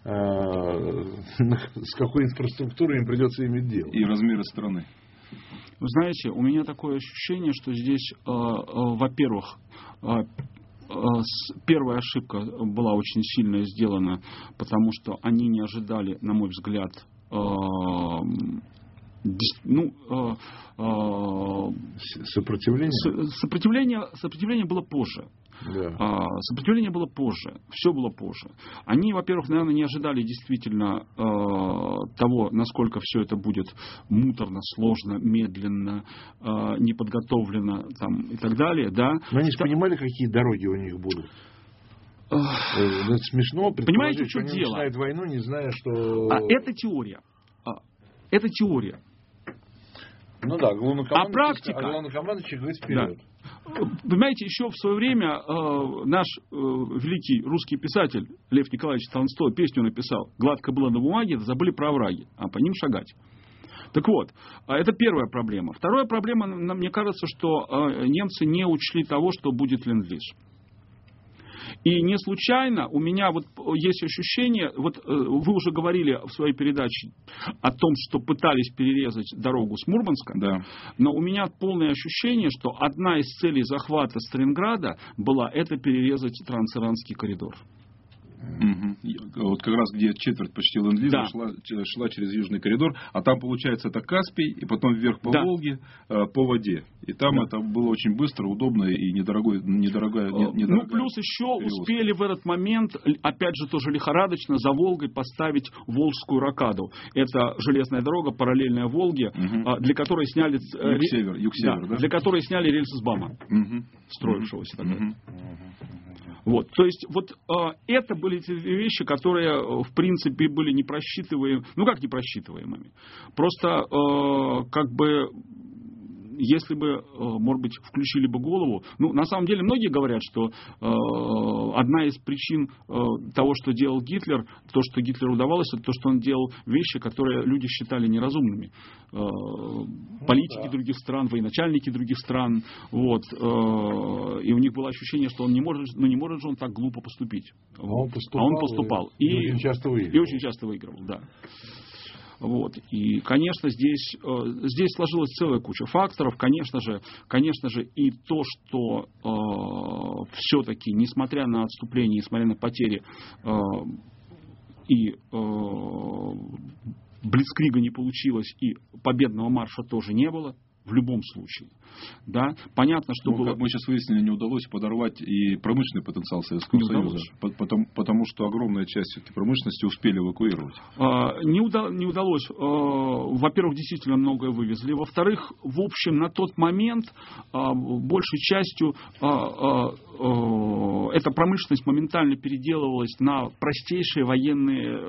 с какой инфраструктурой им придется иметь дело. И размеры страны. Вы знаете, у меня такое ощущение, что здесь, во-первых, первая ошибка была очень сильно сделана, потому что они не ожидали, на мой взгляд, Сопротивление было позже. Да. Сопротивление было позже. Все было позже. Они, во-первых, наверное, не ожидали действительно того, насколько все это будет муторно, сложно, медленно, неподготовлено там, и так далее. Да? Но они же понимали, какие дороги у них будут. Это смешно. Понимаете, в чем они дело? Начинают войну, не зная, что... Это теория. Это теория. Ну да, главнокомандующий говорит вперед. Да. Понимаете, еще в свое время наш великий русский писатель Лев Николаевич Толстой песню написал: «Гладко было на бумаге, забыли про овраги, а по ним шагать». Так вот, это первая проблема. Вторая проблема, мне кажется, что немцы не учли того, что будет ленд-лиз. И не случайно у меня вот есть ощущение, вот вы уже говорили в своей передаче о том, что пытались перерезать дорогу с Мурманска, да. Но у меня полное ощущение, что одна из целей захвата Сталинграда была это перерезать трансиранский коридор. Угу. Вот как раз где четверть почти ленд-лиза, да, шла через Южный коридор, а там получается это Каспий, и потом вверх по, да, Волге, по воде. И там, да, это было очень быстро, удобно и недорогая. Ну, плюс еще перевозка. Успели в этот момент, опять же тоже лихорадочно, за Волгой поставить Волжскую рокаду. Это железная дорога, параллельная Волге, угу, для которой сняли... Юг-север, да? Для которой сняли рельсы с БАМа, угу, строившегося тогда. Угу. Вот, то есть, вот это были те вещи, которые, в принципе, были непросчитываемыми. Ну, как непросчитываемыми? Просто, как бы, если бы, может быть, включили бы голову. Ну, на самом деле, многие говорят, что одна из причин того, что делал Гитлер, то, что Гитлеру удавалось, это то, что он делал вещи, которые люди считали неразумными. Политики, да, других стран, военачальники других стран. Вот, и у них было ощущение, что он не может же он так глупо поступить. Вот. А он поступал. И очень часто выигрывал, да. Вот. И, конечно, здесь сложилась целая куча факторов. Конечно же, и то, что все-таки, несмотря на отступление, несмотря на потери, и блицкрига не получилось, и победного марша тоже не было. В любом случае. Да? Понятно, что было... Как мы сейчас выяснили, не удалось подорвать и промышленный потенциал Советского Союза. Потому что огромная часть этой промышленности успели эвакуировать. Не удалось. Во-первых, действительно многое вывезли. Во-вторых, в общем, на тот момент большей частью эта промышленность моментально переделывалась на простейшие военные...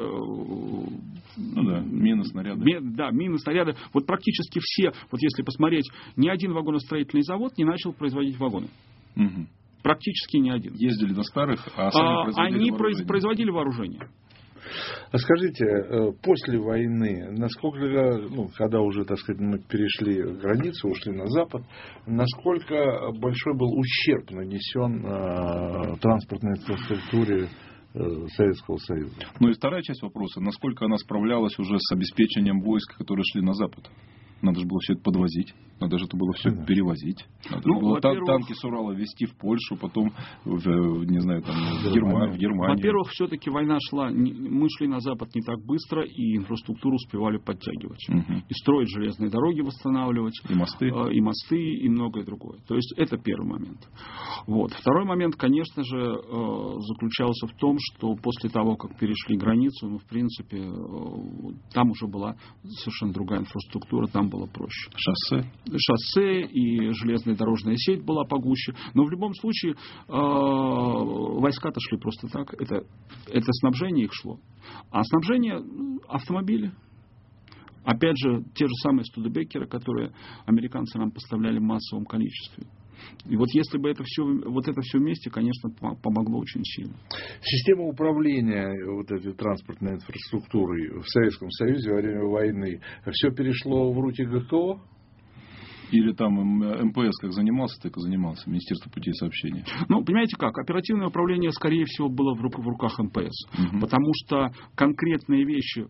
мины, снаряды. Мины, снаряды. Вот практически все, вот если посмотреть, ни один вагоностроительный завод не начал производить вагоны. Угу. Практически ни один. Ездили на старых, а сами производили вооружение. А скажите, после войны, насколько, когда уже, так сказать, мы перешли границу, ушли на Запад, насколько большой был ущерб нанесен транспортной инфраструктуре Советского Союза? Ну и вторая часть вопроса, насколько она справлялась уже с обеспечением войск, которые шли на Запад? Надо же было все это подвозить. Надо же это было все перевозить. Надо было танки с Урала везти в Польшу, потом не знаю, там, в Германию. Во-первых, все-таки война шла, мы шли на Запад не так быстро, и инфраструктуру успевали подтягивать. И строить железные дороги, восстанавливать. И мосты, и многое другое. То есть это первый момент. Вот. Второй момент, конечно же, заключался в том, что после того, как перешли границу, в принципе, там уже была совершенно другая инфраструктура, там было проще. Шоссе и железная дорожная сеть была погуще. Но в любом случае войска-то шли просто так. Это снабжение их шло. А снабжение автомобили. Опять же, те же самые студебекеры, которые американцы нам поставляли в массовом количестве. И вот если бы это все вместе, конечно, помогло очень сильно. Система управления вот этой транспортной инфраструктурой в Советском Союзе во время войны, все перешло в руки ГКО? Или там МПС как занимался, так и занимался, Министерство путей сообщения? Ну, понимаете как, оперативное управление, скорее всего, было в руках МПС. Потому что конкретные вещи,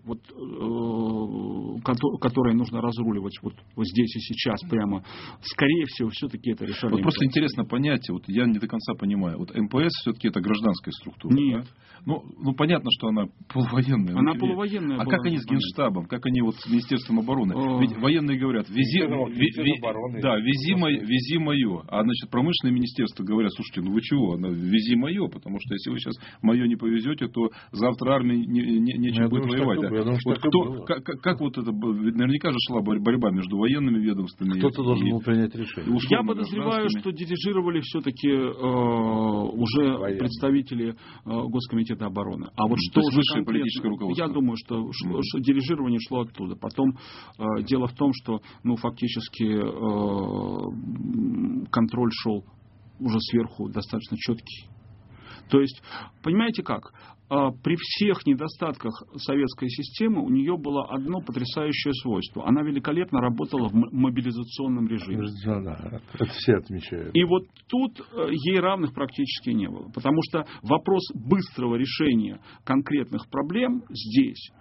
которые нужно разруливать вот здесь и сейчас прямо, скорее всего, все-таки это решали. Вот просто интересно понять, вот я не до конца понимаю, вот МПС все-таки это гражданская структура? Нет. Да? Ну, понятно, что она полувоенная. Она полувоенная. А как они с Генштабом, как они вот с Министерством обороны? Ведь военные говорят, вези мое. А значит, промышленное министерство говорят, слушайте, ну вы чего, вези мое, потому что если вы сейчас мое не повезете, то завтра армии нечем будет воевать. Как вот это, наверняка же шла борьба между военными ведомствами. Кто-то должен был принять решение. Я подозреваю, что дирижировали все-таки уже представители Госкомитета обороны. А вот что же высшее политическое руководство? Я думаю, что дирижирование шло оттуда. Потом дело в том, что фактически контроль шел уже сверху достаточно четкий. То есть, понимаете как? При всех недостатках советской системы у нее было одно потрясающее свойство. Она великолепно работала в мобилизационном режиме. Да, это все отмечают. И вот тут ей равных практически не было. Потому что вопрос быстрого решения конкретных проблем здесь...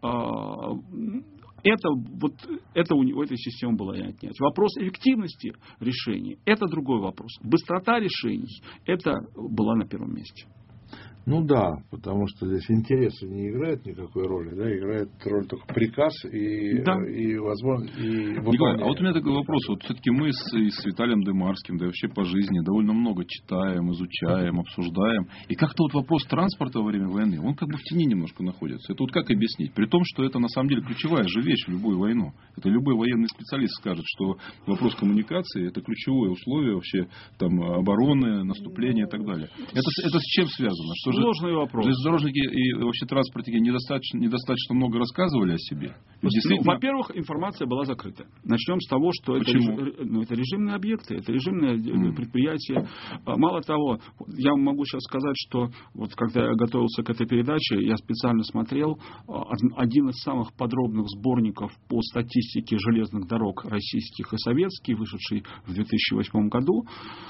Это у этой системы было и отнять. Вопрос эффективности решений – это другой вопрос. Быстрота решений – это была на первом месте. Ну да, потому что здесь интересы не играют никакой роли, да, играет роль только приказ и возможно, и Николай, а вот у меня такой вопрос. Вот все-таки мы с Виталием Дымарским, да и вообще по жизни довольно много читаем, изучаем, обсуждаем. И как-то вот вопрос транспорта во время войны, он как бы в тени немножко находится. Это вот как объяснить? При том, что это на самом деле ключевая же вещь в любую войну. Это любой военный специалист скажет, что вопрос коммуникации это ключевое условие вообще там, обороны, наступления и так далее. Это с чем связано? Что сложный вопрос. Железнодорожники и вообще транспортники недостаточно много рассказывали о себе. Во-первых, информация была закрыта. Начнем с того, что это режимные объекты, это режимные предприятия. Мало того, я могу сейчас сказать, что вот когда я готовился к этой передаче, я специально смотрел один из самых подробных сборников по статистике железных дорог российских и советских, вышедший в 2008 году.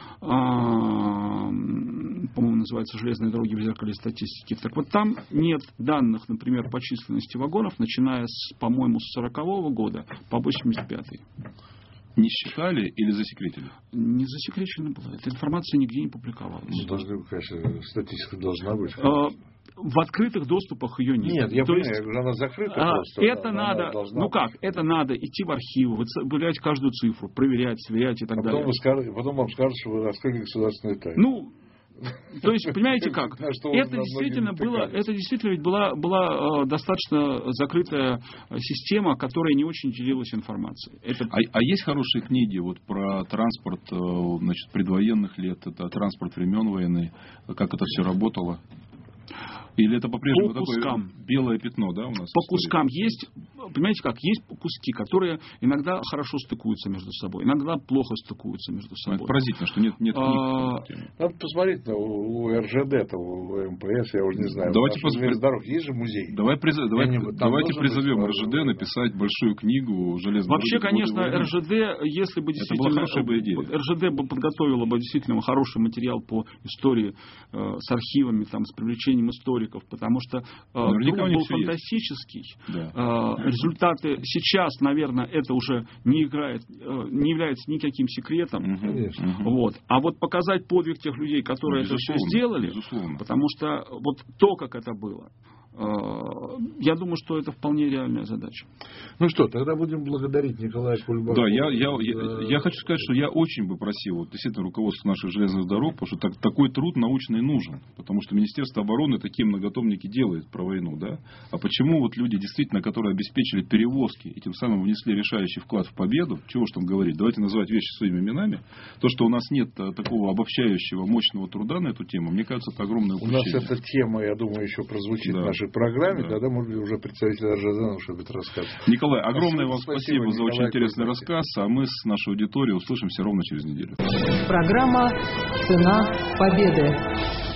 По-моему, называется «Железные дороги в зеркале статистики». Так вот, там нет данных, например, по численности вагонов, начиная с, по-моему, с 40-го года по 85-й. Не считали или засекретили? Не засекречена была. Эта информация нигде не публиковалась. Конечно, статистика должна быть. В открытых доступах ее нет. Нет, я понимаю, она закрыта просто. Это надо, это надо идти в архивы, выявлять каждую цифру, проверять, сверять и так далее. Потом вам скажут, что вы раскрыли государственную тайну. То есть, понимаете как? Это действительно была достаточно закрытая система, которая не очень делилась информацией. А есть хорошие книги вот про транспорт, значит, предвоенных лет, это транспорт времен войны, как это все работало? Или это по-прежнему такое белое пятно, да, у нас? По кускам есть, понимаете как, есть куски, которые иногда хорошо стыкуются между собой, иногда плохо стыкуются между собой. Это поразительно, что нет книг. Надо посмотреть у РЖД, у МПС, я уже не знаю. Давайте дорог есть же музей. Давайте призовем РЖД написать большую книгу железной дороги. Вообще, конечно, РЖД, если бы действительно РЖД бы подготовила бы действительно хороший материал по истории с архивами, там, с привлечением историков, потому что труд был фантастический. Да. Результаты сейчас, наверное, это уже не является никаким секретом. Конечно. Вот. А вот показать подвиг тех людей, которые это все сделали, потому что вот то, как это было, я думаю, что это вполне реальная задача. Ну что, тогда будем благодарить Николая Кульбака. Да, я хочу сказать, что я очень бы просил вот, действительно руководство наших железных дорог, потому что такой труд научный нужен. Потому что Министерство обороны такие многотомники делает про войну. Да? А почему вот люди, действительно, которые обеспечили перевозки и тем самым внесли решающий вклад в победу, чего уж там говорить, давайте называть вещи своими именами, то, что у нас нет такого обобщающего мощного труда на эту тему, мне кажется, это огромное упущение. У нас эта тема, я думаю, еще прозвучит в нашей программе, тогда, может быть, уже представитель РЖД что-нибудь расскажет. Николай, огромное вам спасибо за очень интересный Кульбаки. рассказ, а мы с нашей аудиторией услышимся ровно через неделю. Программа «Цена победы».